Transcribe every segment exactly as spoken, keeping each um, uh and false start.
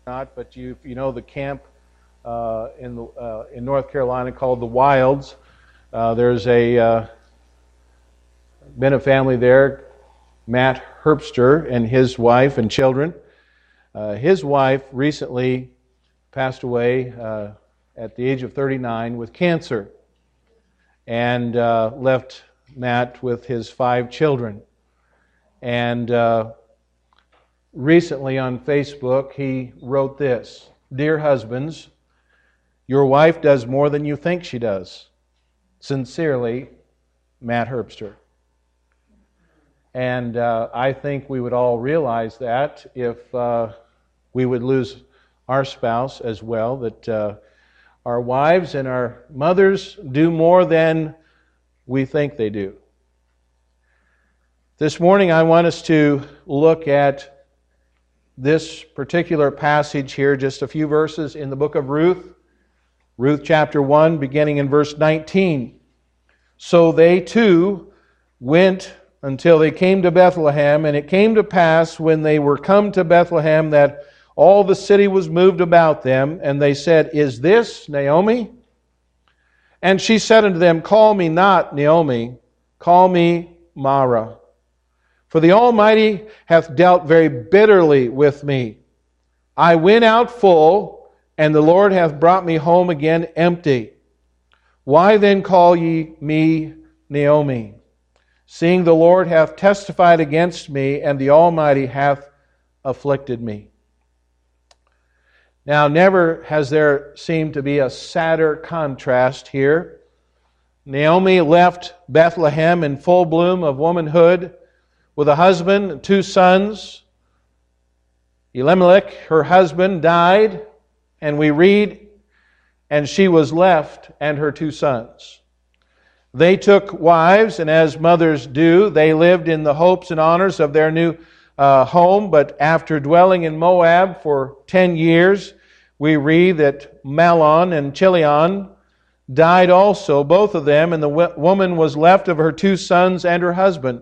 not, but you you know the camp uh, in the, uh, in North Carolina called the Wilds. Uh, there's a uh, been a family there, Matt Herbster and his wife and children. Uh, his wife recently passed away uh, at the age of thirty-nine with cancer, and uh, left Matt with his five children. And uh, recently on Facebook, he wrote this: "Dear husbands, your wife does more than you think she does. Sincerely, Matt Herbster." And uh, I think we would all realize that if uh, we would lose our spouse as well, that uh, our wives and our mothers do more than we think they do. This morning I want us to look at this particular passage here, just a few verses in the book of Ruth. Ruth chapter one, beginning in verse nineteen. "So they too went until they came to Bethlehem, and it came to pass when they were come to Bethlehem that all the city was moved about them, and they said, Is this Naomi? And she said unto them, Call me not Naomi, call me Mara. For the Almighty hath dealt very bitterly with me. I went out full, and the Lord hath brought me home again empty. Why then call ye me Naomi? Seeing the Lord hath testified against me, and the Almighty hath afflicted me." Now, never has there seemed to be a sadder contrast here. Naomi left Bethlehem in full bloom of womanhood with a husband and two sons. Elimelech, her husband, died, and we read, and she was left and her two sons. They took wives, and as mothers do, they lived in the hopes and honors of their new uh, home. But after dwelling in Moab for ten years, we read that Mahlon and Chilion died also, both of them, and the woman was left of her two sons and her husband.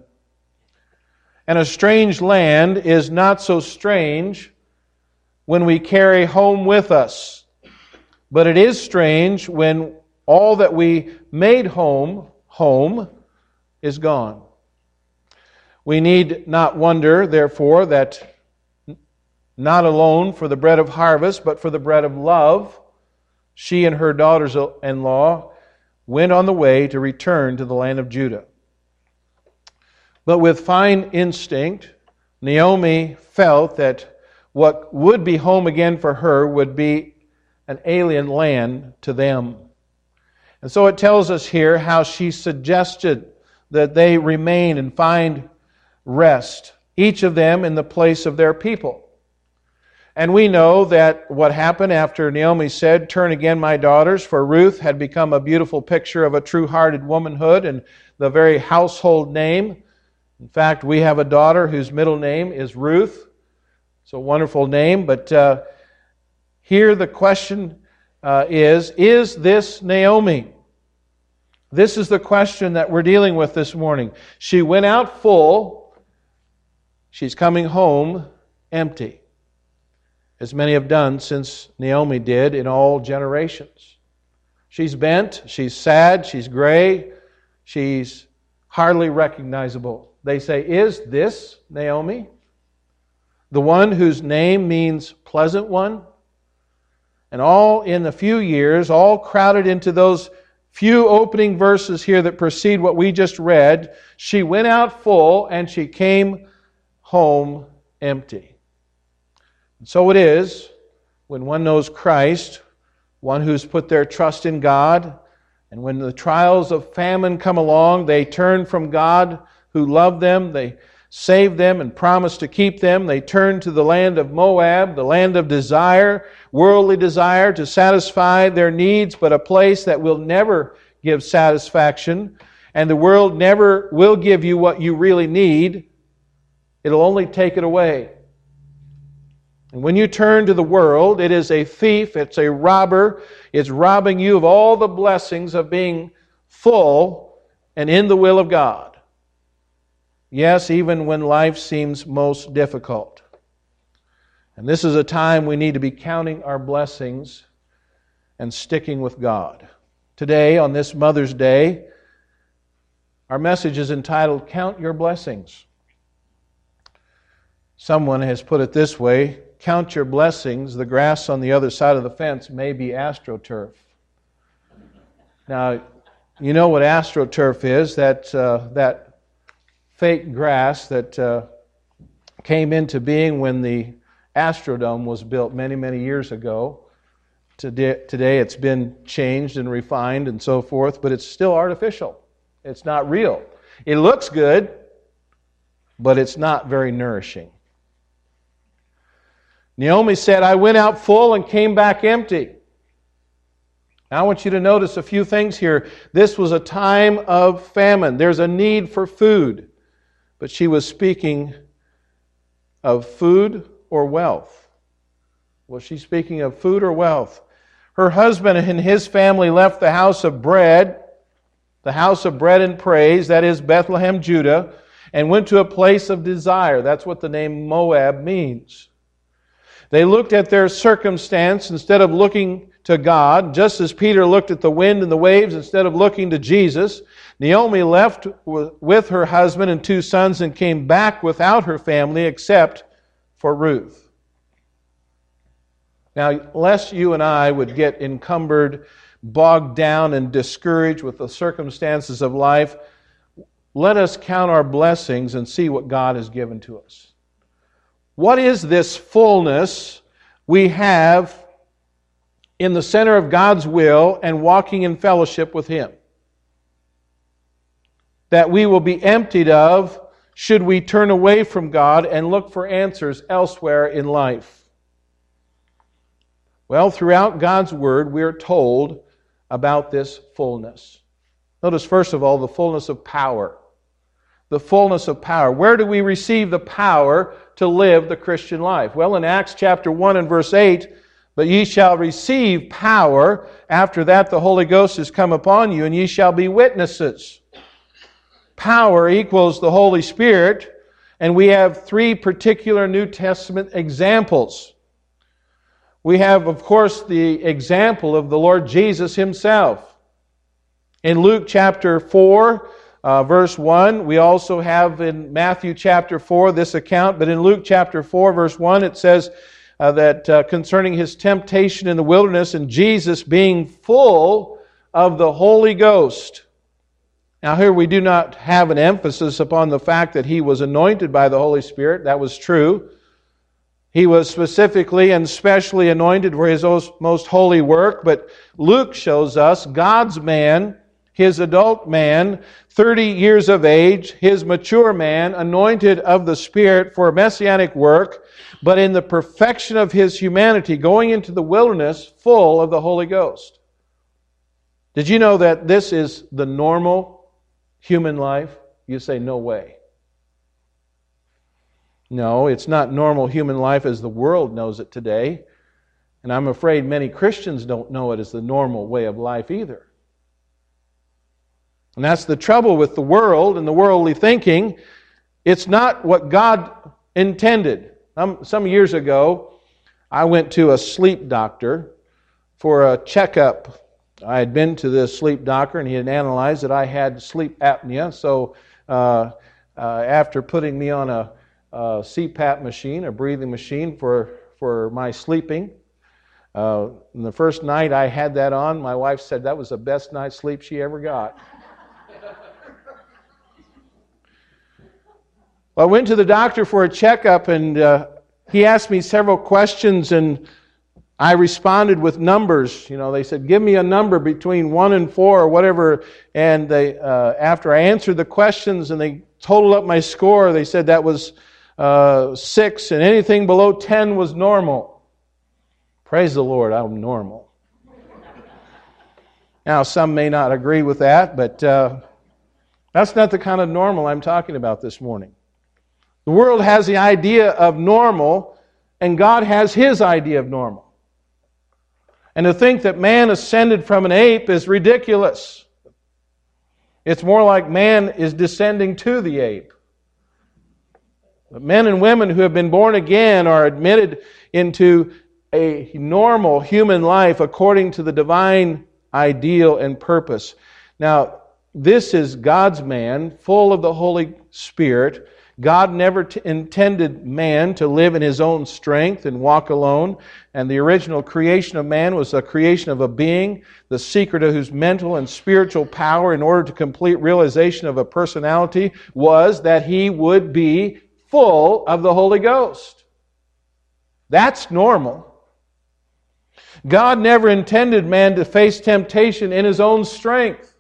And a strange land is not so strange when we carry home with us. But it is strange when all that we made home, home, is gone. We need not wonder, therefore, that not alone for the bread of harvest, but for the bread of love, she and her daughters-in-law went on the way to return to the land of Judah. But with fine instinct, Naomi felt that what would be home again for her would be an alien land to them. And so it tells us here how she suggested that they remain and find rest, each of them in the place of their people. And we know that what happened after Naomi said, Turn again, my daughters, for Ruth had become a beautiful picture of a true-hearted womanhood and the very household name. In fact, we have a daughter whose middle name is Ruth. It's a wonderful name, but uh, here the question uh, is, is this Naomi? This is the question that we're dealing with this morning. She went out full. She's coming home empty, as many have done since Naomi did in all generations. She's bent, she's sad, she's gray, she's hardly recognizable. They say, Is this Naomi? The one whose name means pleasant one? And all in a few years, all crowded into those few opening verses here that precede what we just read, she went out full and she came home empty. And so it is when one knows Christ, one who's put their trust in God, and when the trials of famine come along, they turn from God who loved them, they saved them and promised to keep them. They turn to the land of Moab, the land of desire, worldly desire to satisfy their needs, but a place that will never give satisfaction. And the world never will give you what you really need. It'll only take it away. And when you turn to the world, it is a thief, it's a robber, it's robbing you of all the blessings of being full and in the will of God. Yes, even when life seems most difficult. And this is a time we need to be counting our blessings and sticking with God. Today, on this Mother's Day, our message is entitled, Count Your Blessings. Someone has put it this way, count your blessings, the grass on the other side of the fence may be AstroTurf. Now, you know what AstroTurf is, that, uh, that fake grass that uh, came into being when the Astrodome was built many, many years ago. Today, today it's been changed and refined and so forth, but it's still artificial. It's not real. It looks good, but it's not very nourishing. Naomi said, I went out full and came back empty. Now, I want you to notice a few things here. This was a time of famine. There's a need for food. But she was speaking of food or wealth. Was she speaking of food or wealth? Her husband and his family left the house of bread, the house of bread and praise, that is Bethlehem, Judah, and went to a place of desire. That's what the name Moab means. They looked at their circumstance instead of looking to God, just as Peter looked at the wind and the waves instead of looking to Jesus. Naomi left with her husband and two sons and came back without her family except for Ruth. Now, lest you and I would get encumbered, bogged down, and discouraged with the circumstances of life, let us count our blessings and see what God has given to us. What is this fullness we have in the center of God's will and walking in fellowship with Him? That we will be emptied of should we turn away from God and look for answers elsewhere in life. Well, throughout God's Word, we are told about this fullness. Notice, first of all, the fullness of power. The fullness of power. Where do we receive the power to live the Christian life? Well, in Acts chapter one and verse eight, but ye shall receive power. After that the Holy Ghost is come upon you, and ye shall be witnesses. Power equals the Holy Spirit, and we have three particular New Testament examples. We have, of course, the example of the Lord Jesus Himself. In Luke chapter four, uh, verse one, we also have in Matthew chapter four this account, but in Luke chapter four, verse one, it says uh, that uh, concerning His temptation in the wilderness and Jesus being full of the Holy Ghost. Now here we do not have an emphasis upon the fact that He was anointed by the Holy Spirit. That was true. He was specifically and specially anointed for His most holy work, but Luke shows us God's man, His adult man, thirty years of age, His mature man, anointed of the Spirit for messianic work, but in the perfection of His humanity, going into the wilderness full of the Holy Ghost. Did you know that this is the normal human life? You say, no way. No, it's not normal human life as the world knows it today. And I'm afraid many Christians don't know it as the normal way of life either. And that's the trouble with the world and the worldly thinking. It's not what God intended. Um, some years ago, I went to a sleep doctor for a checkup. I had been to this sleep doctor and he had analyzed that I had sleep apnea. So uh, uh, after putting me on a Uh, C PAP machine, a breathing machine for, for my sleeping. Uh, the first night I had that on, my wife said that was the best night's sleep she ever got. Well, I went to the doctor for a checkup, and uh, he asked me several questions, and I responded with numbers. You know, they said, give me a number between one and four or whatever. And they, uh, after I answered the questions and they totaled up my score, they said that was Uh, six, and anything below ten was normal. Praise the Lord, I'm normal. Now, some may not agree with that, but uh, that's not the kind of normal I'm talking about this morning. The world has the idea of normal, and God has His idea of normal. And to think that man ascended from an ape is ridiculous. It's more like man is descending to the ape. But men and women who have been born again are admitted into a normal human life according to the divine ideal and purpose. Now, this is God's man, full of the Holy Spirit. God never t- intended man to live in his own strength and walk alone. And the original creation of man was a creation of a being, the secret of whose mental and spiritual power in order to complete realization of a personality was that he would be full of the Holy Ghost. That's normal. God never intended man to face temptation in his own strength.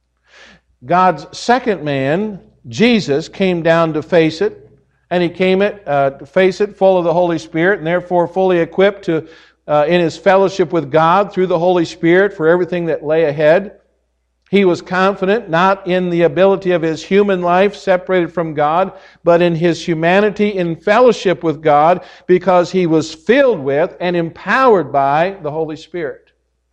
God's second man, Jesus, came down to face it, and he came it, uh, to face it full of the Holy Spirit, and therefore fully equipped to uh, in his fellowship with God through the Holy Spirit for everything that lay ahead. He was confident not in the ability of his human life separated from God, but in his humanity in fellowship with God, because he was filled with and empowered by the Holy Spirit.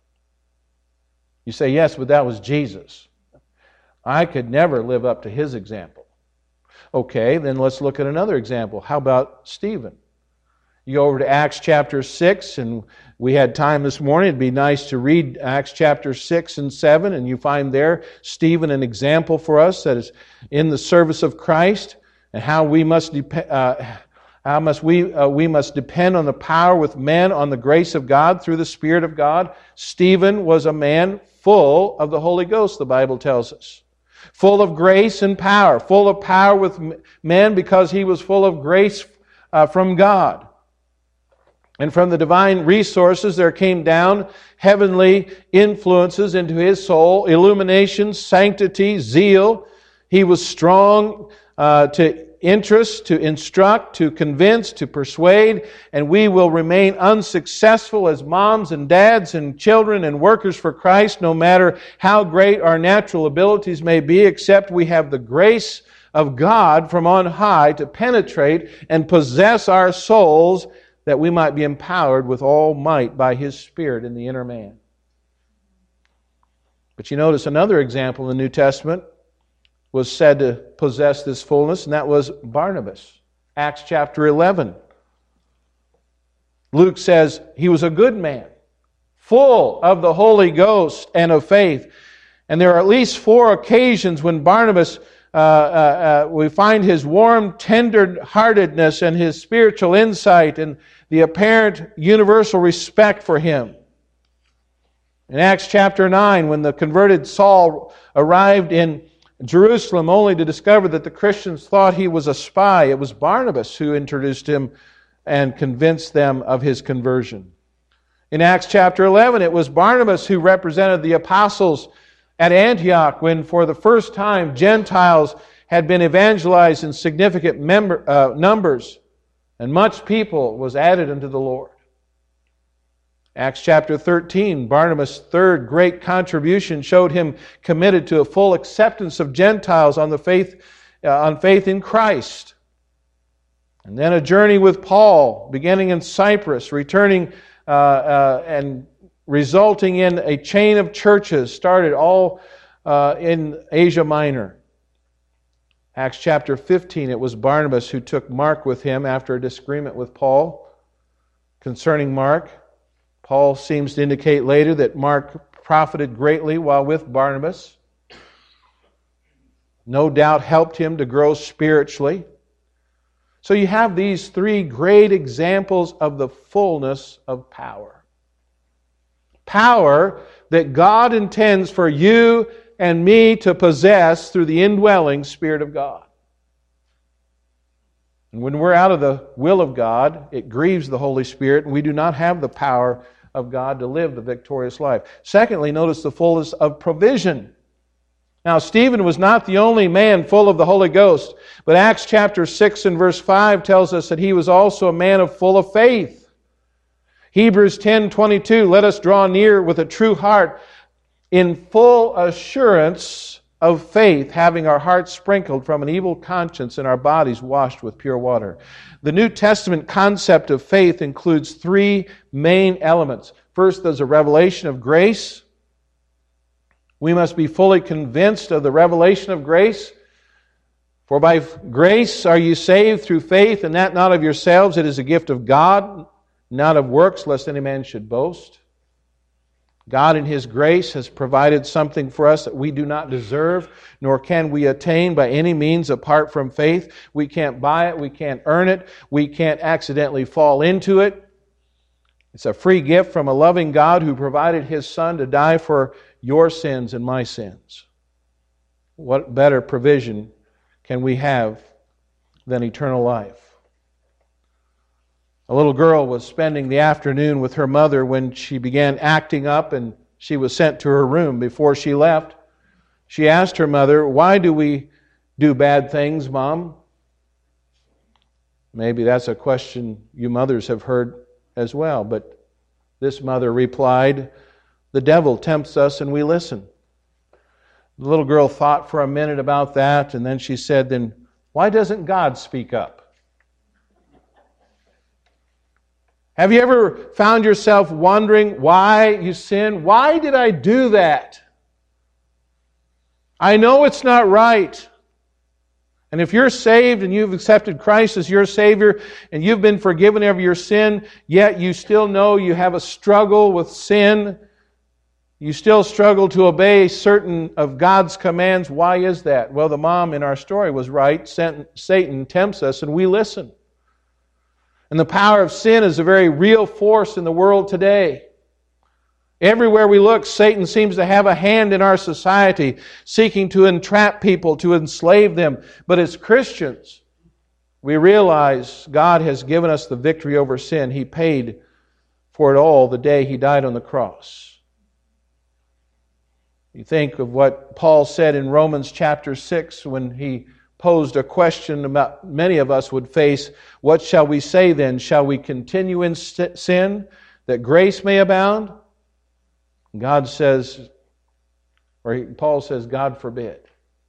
You say, yes, but that was Jesus. I could never live up to his example. Okay, then let's look at another example. How about Stephen? You go over to Acts chapter six, and we had time this morning. It'd be nice to read Acts chapter six and seven, and you find there Stephen an example for us that is in the service of Christ, and how we must dep- uh, how must we uh, we must depend on the power with men, on the grace of God through the Spirit of God. Stephen was a man full of the Holy Ghost, the Bible tells us. Full of grace and power, full of power with men because he was full of grace uh, from God. And from the divine resources there came down heavenly influences into his soul, illumination, sanctity, zeal. He was strong uh, to interest, to instruct, to convince, to persuade, and we will remain unsuccessful as moms and dads and children and workers for Christ, no matter how great our natural abilities may be, except we have the grace of God from on high to penetrate and possess our souls, that we might be empowered with all might by His Spirit in the inner man. But you notice another example in the New Testament was said to possess this fullness, and that was Barnabas. Acts chapter eleven. Luke says he was a good man, full of the Holy Ghost and of faith. And there are at least four occasions when Barnabas, uh, uh, uh, we find his warm, tender-heartedness and his spiritual insight and the apparent universal respect for him. In Acts chapter nine, when the converted Saul arrived in Jerusalem only to discover that the Christians thought he was a spy, it was Barnabas who introduced him and convinced them of his conversion. In Acts chapter eleven, it was Barnabas who represented the apostles at Antioch when for the first time Gentiles had been evangelized in significant member, uh, numbers, and much people was added unto the Lord. Acts chapter thirteen, Barnabas' third great contribution showed him committed to a full acceptance of Gentiles on the faith, uh, on faith in Christ. And then a journey with Paul, beginning in Cyprus, returning uh, uh, and resulting in a chain of churches started all uh, in Asia Minor. Acts chapter fifteen, it was Barnabas who took Mark with him after a disagreement with Paul concerning Mark. Paul seems to indicate later that Mark profited greatly while with Barnabas. No doubt helped him to grow spiritually. So you have these three great examples of the fullness of power. Power that God intends for you and me to possess through the indwelling Spirit of God. And when we're out of the will of God, it grieves the Holy Spirit, and we do not have the power of God to live the victorious life. Secondly, notice the fullness of provision. Now, Stephen was not the only man full of the Holy Ghost, but Acts chapter six and verse five tells us that he was also a man of full of faith. Hebrews ten twenty-two, let us draw near with a true heart in full assurance of faith, having our hearts sprinkled from an evil conscience and our bodies washed with pure water. The New Testament concept of faith includes three main elements. First, there's a revelation of grace. We must be fully convinced of the revelation of grace. For by grace are you saved through faith, and that not of yourselves, it is a gift of God, not of works, lest any man should boast. God in His grace has provided something for us that we do not deserve, nor can we attain by any means apart from faith. We can't buy it, we can't earn it, we can't accidentally fall into it. It's a free gift from a loving God who provided His Son to die for your sins and my sins. What better provision can we have than eternal life? A little girl was spending the afternoon with her mother when she began acting up and she was sent to her room. Before she left, she asked her mother, "Why do we do bad things, Mom?" Maybe that's a question you mothers have heard as well, but this mother replied, "The devil tempts us and we listen." The little girl thought for a minute about that, and then she said, "Then why doesn't God speak up?" Have you ever found yourself wondering why you sin? Why did I do that? I know it's not right. And if you're saved and you've accepted Christ as your Savior and you've been forgiven of your sin, yet you still know you have a struggle with sin, you still struggle to obey certain of God's commands, why is that? Well, the mom in our story was right. Satan tempts us and we listen. And the power of sin is a very real force in the world today. Everywhere we look, Satan seems to have a hand in our society, seeking to entrap people, to enslave them. But as Christians, we realize God has given us the victory over sin. He paid for it all the day He died on the cross. You think of what Paul said in Romans chapter six when he posed a question about many of us would face. What shall we say then? Shall we continue in sin that grace may abound? God says, or Paul says, God forbid.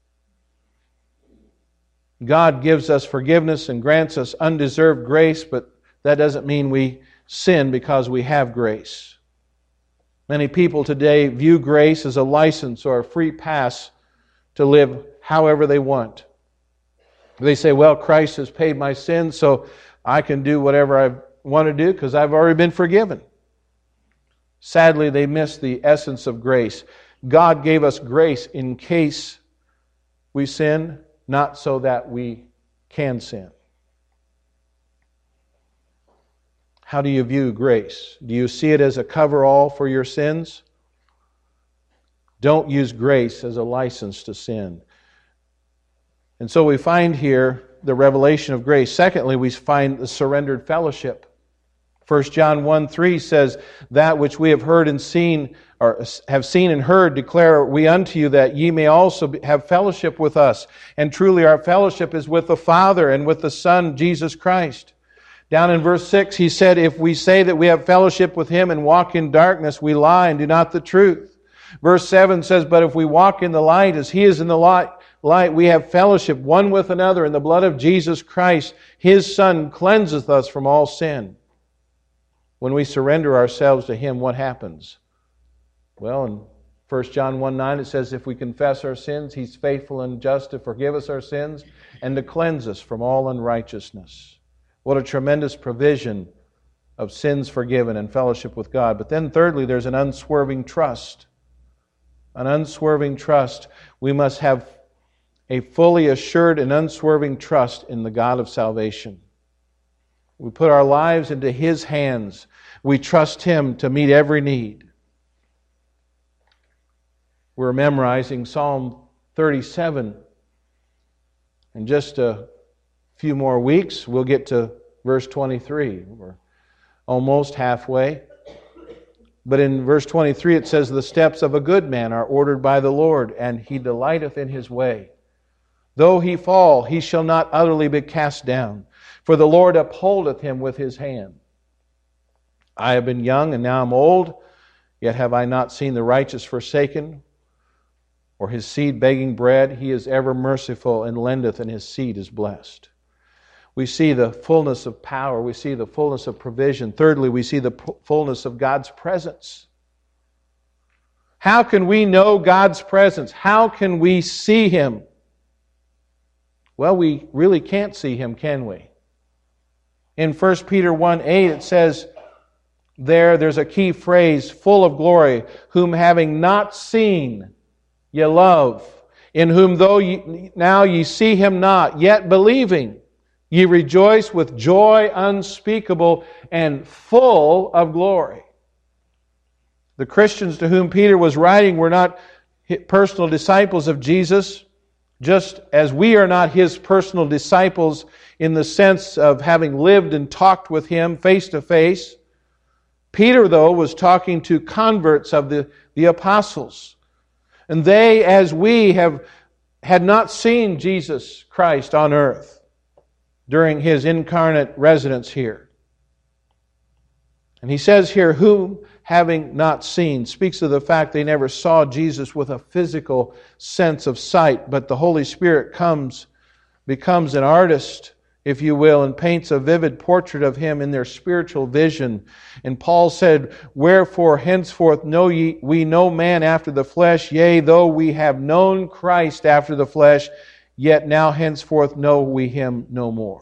God gives us forgiveness and grants us undeserved grace, but that doesn't mean we sin because we have grace. Many people today view grace as a license or a free pass to live however they want. They say, well, Christ has paid my sins, so I can do whatever I want to do because I've already been forgiven. Sadly, they miss the essence of grace. God gave us grace in case we sin, not so that we can sin. How do you view grace? Do you see it as a cover-all for your sins? Don't use grace as a license to sin. And so we find here the revelation of grace. Secondly, we find the surrendered fellowship. First John one three says, "That which we have heard and seen, or have seen and heard, declare we unto you, that ye may also have fellowship with us. And truly our fellowship is with the Father and with the Son, Jesus Christ." Down in verse six, he said, "If we say that we have fellowship with Him and walk in darkness, we lie and do not the truth." Verse seven says, "But if we walk in the light as He is in the light, light, we have fellowship one with another, and the blood of Jesus Christ, His Son, cleanseth us from all sin." When we surrender ourselves to Him, what happens? Well, in First John one nine, it says, "If we confess our sins, He's faithful and just to forgive us our sins and to cleanse us from all unrighteousness." What a tremendous provision of sins forgiven and fellowship with God. But then thirdly, there's an unswerving trust. An unswerving trust. We must have a fully assured and unswerving trust in the God of salvation. We put our lives into His hands. We trust Him to meet every need. We're memorizing Psalm thirty-seven. In just a few more weeks, we'll get to verse twenty-three. We're almost halfway. But in verse twenty-three it says, "The steps of a good man are ordered by the Lord, and He delighteth in his way. Though he fall, he shall not utterly be cast down, for the Lord upholdeth him with His hand. I have been young, and now I'm old, yet have I not seen the righteous forsaken, or his seed begging bread. He is ever merciful, and lendeth, and his seed is blessed." We see the fullness of power. We see the fullness of provision. Thirdly, we see the fullness of God's presence. How can we know God's presence? How can we see Him? Well, we really can't see Him, can we? In First Peter one eight it says, there, there's a key phrase, full of glory, whom having not seen, ye love, in whom though ye, now ye see Him not, yet believing, ye rejoice with joy unspeakable and full of glory. The Christians to whom Peter was writing were not personal disciples of Jesus, just as we are not His personal disciples in the sense of having lived and talked with Him face to face. Peter, though, was talking to converts of the, the apostles. And they, as we, have had not seen Jesus Christ on earth during His incarnate residence here. And he says here, whom having not seen, speaks of the fact they never saw Jesus with a physical sense of sight, but the Holy Spirit comes, becomes an artist, if you will, and paints a vivid portrait of Him in their spiritual vision. And Paul said, wherefore henceforth know ye we no man after the flesh, yea, though we have known Christ after the flesh, yet now henceforth know we Him no more.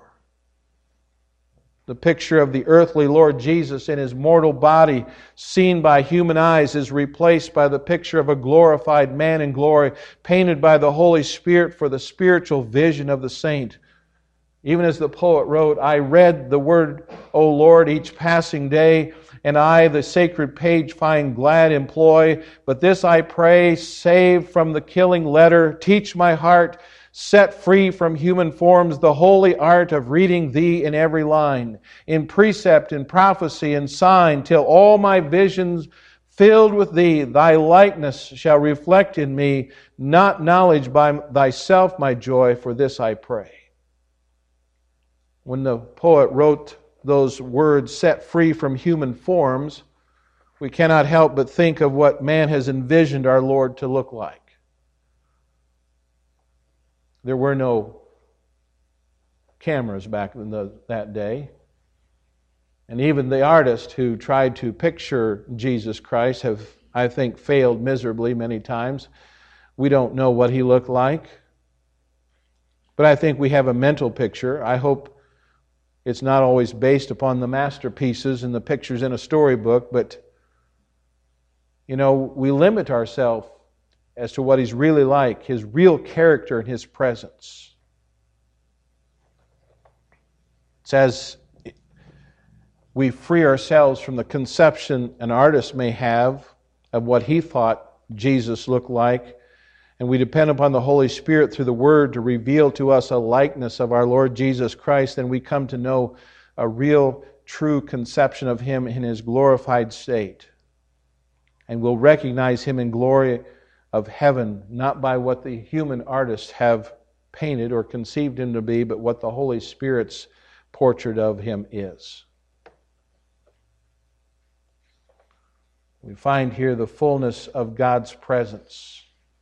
The picture of the earthly Lord Jesus in His mortal body, seen by human eyes, is replaced by the picture of a glorified man in glory, painted by the Holy Spirit for the spiritual vision of the saint. Even as the poet wrote, I read the word, O Lord, each passing day, and I the sacred page find glad employ. But this I pray, save from the killing letter, teach my heart, set free from human forms, the holy art of reading Thee in every line, in precept, in prophecy, and sign, till all my visions filled with Thee, Thy likeness shall reflect in me, not knowledge by Thyself my joy, for this I pray. When the poet wrote those words, set free from human forms, we cannot help but think of what man has envisioned our Lord to look like. There were no cameras back in the, that day. And even the artists who tried to picture Jesus Christ have, I think, failed miserably many times. We don't know what He looked like. But I think we have a mental picture. I hope it's not always based upon the masterpieces and the pictures in a storybook, but, you know, we limit ourselves as to what He's really like, His real character and His presence. It's as we free ourselves from the conception an artist may have of what he thought Jesus looked like, and we depend upon the Holy Spirit through the Word to reveal to us a likeness of our Lord Jesus Christ, then we come to know a real, true conception of Him in His glorified state. And we'll recognize Him in glory of heaven, not by what the human artists have painted or conceived Him to be, but what the Holy Spirit's portrait of Him is. We find here the fullness of God's presence.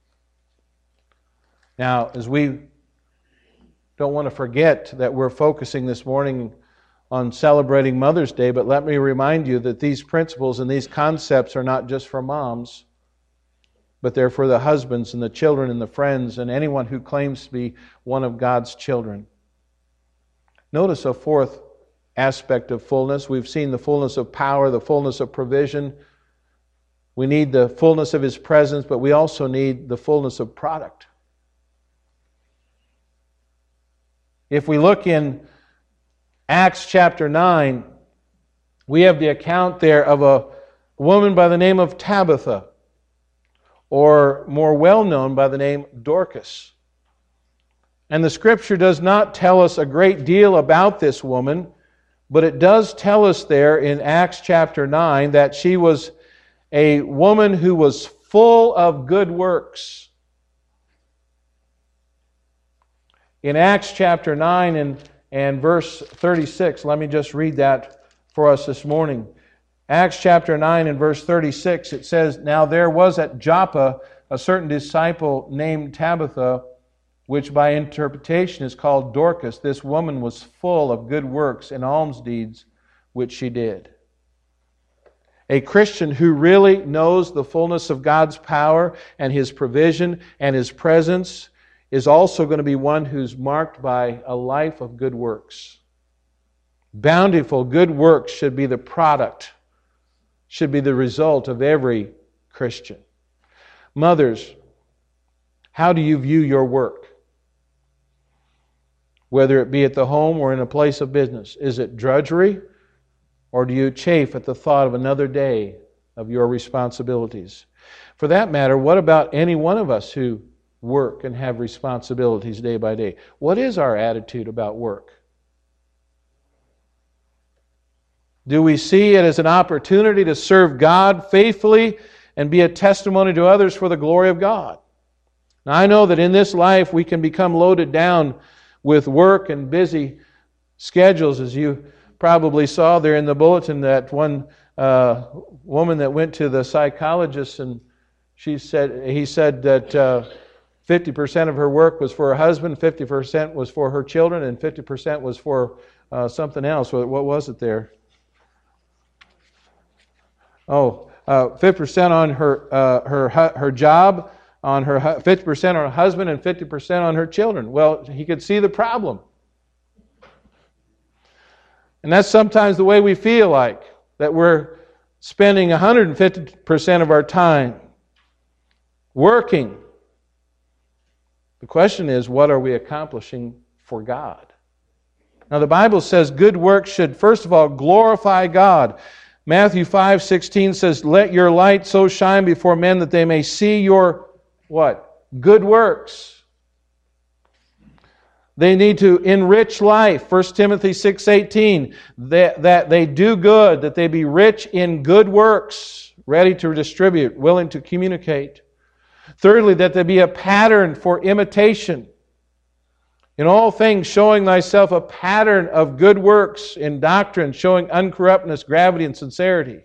Now, as we don't want to forget that we're focusing this morning on celebrating Mother's Day, but let me remind you that these principles and these concepts are not just for moms, but they're for the husbands and the children and the friends and anyone who claims to be one of God's children. Notice a fourth aspect of fullness. We've seen the fullness of power, the fullness of provision. We need the fullness of His presence, but we also need the fullness of product. If we look in Acts chapter nine, we have the account there of a woman by the name of Tabitha, or more well known by the name Dorcas. And the Scripture does not tell us a great deal about this woman, but it does tell us there in Acts chapter nine that she was a woman who was full of good works. In Acts chapter nine and, and verse thirty-six, let me just read that for us this morning. Acts chapter nine and verse thirty-six, it says, Now there was at Joppa a certain disciple named Tabitha, which by interpretation is called Dorcas. This woman was full of good works and alms deeds, which she did. A Christian who really knows the fullness of God's power and His provision and His presence is also going to be one who's marked by a life of good works. Bountiful good works should be the product, should be the result of every Christian. Mothers, how do you view your work? Whether it be at the home or in a place of business. Is it drudgery, or do you chafe at the thought of another day of your responsibilities? For that matter, what about any one of us who work and have responsibilities day by day? What is our attitude about work? Do we see it as an opportunity to serve God faithfully and be a testimony to others for the glory of God? Now, I know that in this life we can become loaded down with work and busy schedules, as you probably saw there in the bulletin, that one uh, woman that went to the psychologist, and she said he said that uh, fifty percent of her work was for her husband, fifty percent was for her children, and fifty percent was for uh, something else. What was it there? Oh, uh, fifty percent on her uh, her her job, on her fifty percent on her husband, and fifty percent on her children. Well, he could see the problem. And that's sometimes the way we feel like, that we're spending one hundred fifty percent of our time working. The question is, what are we accomplishing for God? Now, the Bible says good works should, first of all, glorify God. Matthew five sixteen says, "Let your light so shine before men that they may see your," what? Good works. They need to enrich life. First Timothy six eighteen, that, that they do good, that they be rich in good works, ready to distribute, willing to communicate. Thirdly, that there be a pattern for imitation. In all things, showing thyself a pattern of good works, in doctrine, showing uncorruptness, gravity, and sincerity.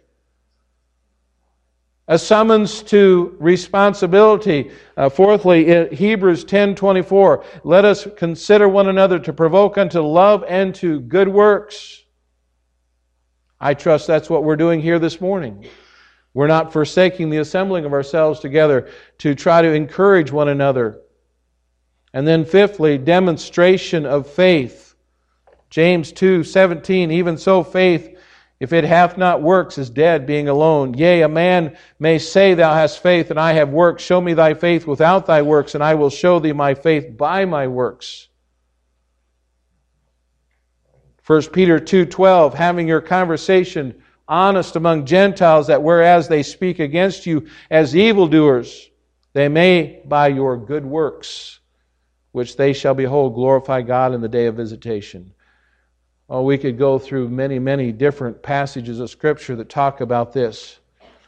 A summons to responsibility. Uh, fourthly, Hebrews ten twenty-four, let us consider one another to provoke unto love and to good works. I trust that's what we're doing here this morning. We're not forsaking the assembling of ourselves together to try to encourage one another. And then fifthly, demonstration of faith. James two seventeen, even so faith, if it hath not works, is dead, being alone. Yea, a man may say, thou hast faith, and I have works. Show me thy faith without thy works, and I will show thee my faith by my works. First Peter two twelve, having your conversation honest among Gentiles, that whereas they speak against you as evildoers, they may by your good works, which they shall behold, glorify God in the day of visitation. Oh, we could go through many, many different passages of Scripture that talk about this.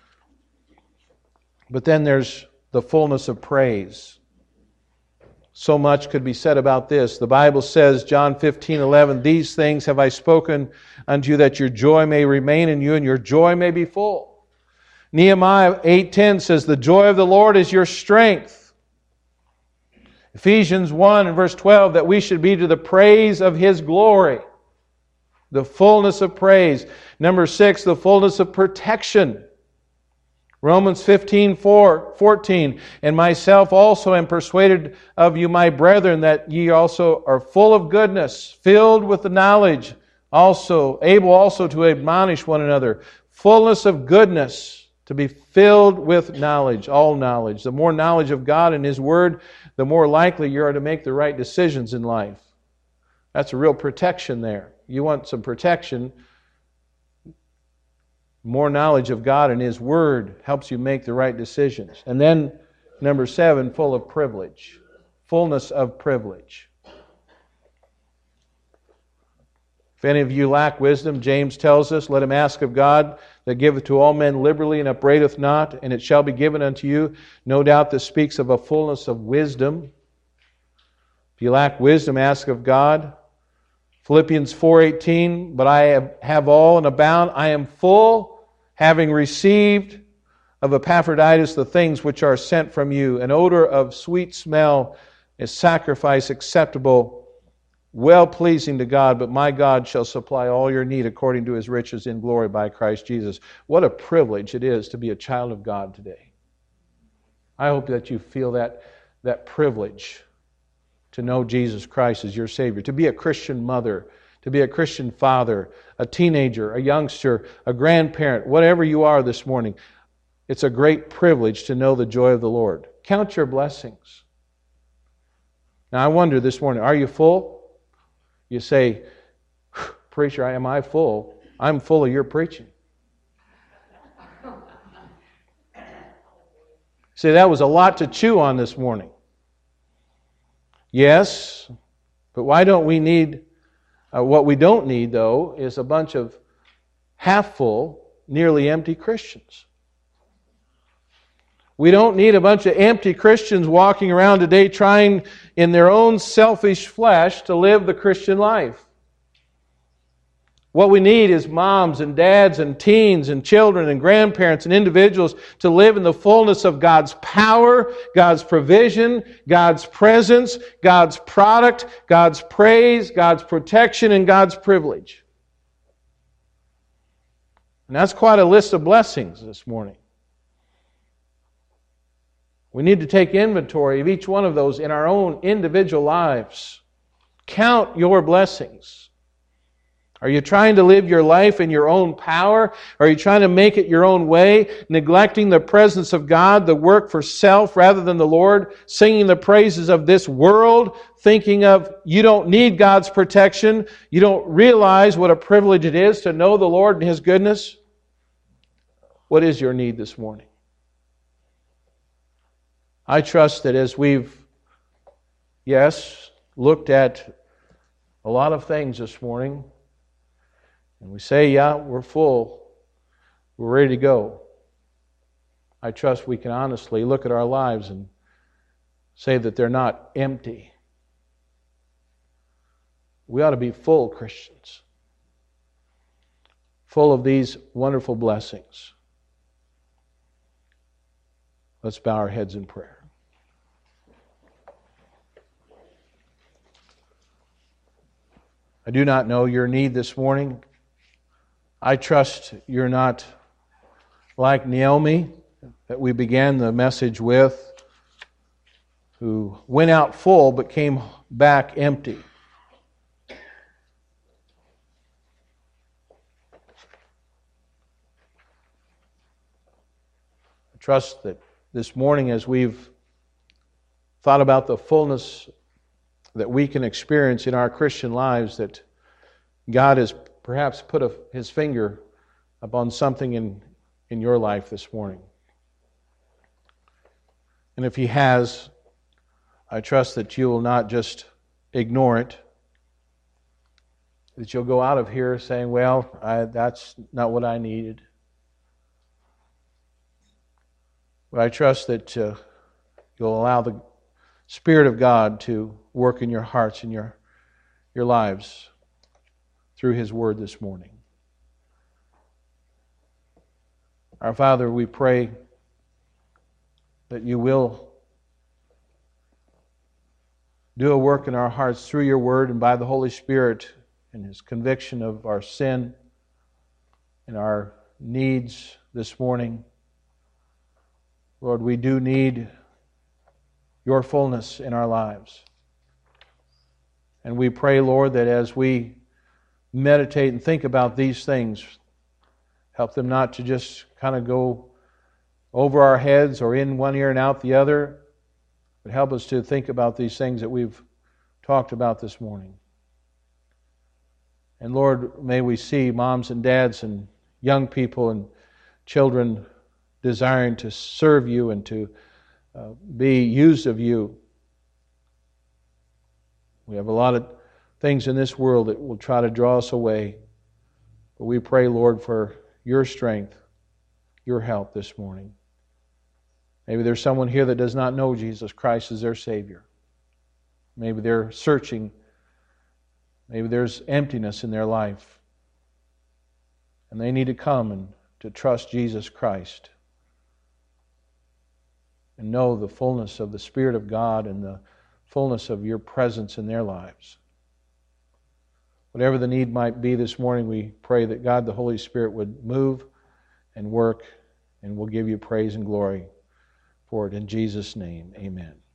But then there's the fullness of praise. So much could be said about this. The Bible says, John fifteen eleven, these things have I spoken unto you, that your joy may remain in you, and your joy may be full. Nehemiah eight ten says, the joy of the Lord is your strength. Ephesians one and verse twelve, that we should be to the praise of His glory. The fullness of praise. Number six, the fullness of protection. Romans fifteen fourteen, and myself also am persuaded of you, my brethren, that ye also are full of goodness, filled with the knowledge, also able also to admonish one another. Fullness of goodness, to be filled with knowledge, all knowledge. The more knowledge of God and His Word, the more likely you are to make the right decisions in life. That's a real protection there. You want some protection. More knowledge of God and His Word helps you make the right decisions. And then, number seven, full of privilege. Fullness of privilege. If any of you lack wisdom, James tells us, let him ask of God, that giveth to all men liberally and upbraideth not, and it shall be given unto you. No doubt this speaks of a fullness of wisdom. If you lack wisdom, ask of God. Philippians four eighteen, but I have, have all and abound. I am full, having received of Epaphroditus the things which are sent from you, an odor of sweet smell, a sacrifice acceptable, well-pleasing to God, but my God shall supply all your need according to His riches in glory by Christ Jesus. What a privilege it is to be a child of God today. I hope that you feel that, that privilege to know Jesus Christ as your Savior, to be a Christian mother, to be a Christian father, a teenager, a youngster, a grandparent, whatever you are this morning. It's a great privilege to know the joy of the Lord. Count your blessings. Now I wonder this morning, are you full? You say, preacher, am I full? I'm full of your preaching. See, that was a lot to chew on this morning. Yes, but why don't we need, uh, what we don't need though, is a bunch of half full, nearly empty Christians. We don't need a bunch of empty Christians walking around today trying in their own selfish flesh to live the Christian life. What we need is moms and dads and teens and children and grandparents and individuals to live in the fullness of God's power, God's provision, God's presence, God's product, God's praise, God's protection, and God's privilege. And that's quite a list of blessings this morning. We need to take inventory of each one of those in our own individual lives. Count your blessings. Are you trying to live your life in your own power? Are you trying to make it your own way, neglecting the presence of God, the work for self rather than the Lord, singing the praises of this world, thinking of you don't need God's protection, you don't realize what a privilege it is to know the Lord and His goodness? What is your need this morning? I trust that as we've, yes, looked at a lot of things this morning, and we say, yeah, we're full, we're ready to go, I trust we can honestly look at our lives and say that they're not empty. We ought to be full Christians, full of these wonderful blessings. Let's bow our heads in prayer. I do not know your need this morning. I trust you're not like Naomi that we began the message with, who went out full but came back empty. I trust that this morning as we've thought about the fullness that we can experience in our Christian lives, that God has perhaps put a, His finger upon something in, in your life this morning. And if He has, I trust that you will not just ignore it, that you'll go out of here saying, well, I, that's not what I needed. But I trust that uh, you'll allow the Spirit of God to work in your hearts and your, your lives through His Word this morning. Our Father, we pray that you will do a work in our hearts through your Word and by the Holy Spirit and His conviction of our sin and our needs this morning. Lord, we do need your fullness in our lives. And we pray, Lord, that as we meditate and think about these things, help them not to just kind of go over our heads or in one ear and out the other, but help us to think about these things that we've talked about this morning. And Lord, may we see moms and dads and young people and children desiring to serve you and to uh, be used of you. We have a lot of things in this world that will try to draw us away. But we pray, Lord, for your strength, your help this morning. Maybe there's someone here that does not know Jesus Christ as their Savior. Maybe they're searching. Maybe there's emptiness in their life. And they need to come and to trust Jesus Christ and know the fullness of the Spirit of God and the fullness of your presence in their lives. Whatever the need might be this morning, we pray that God, the Holy Spirit, would move and work, and we'll give you praise and glory for it. In Jesus' name, amen.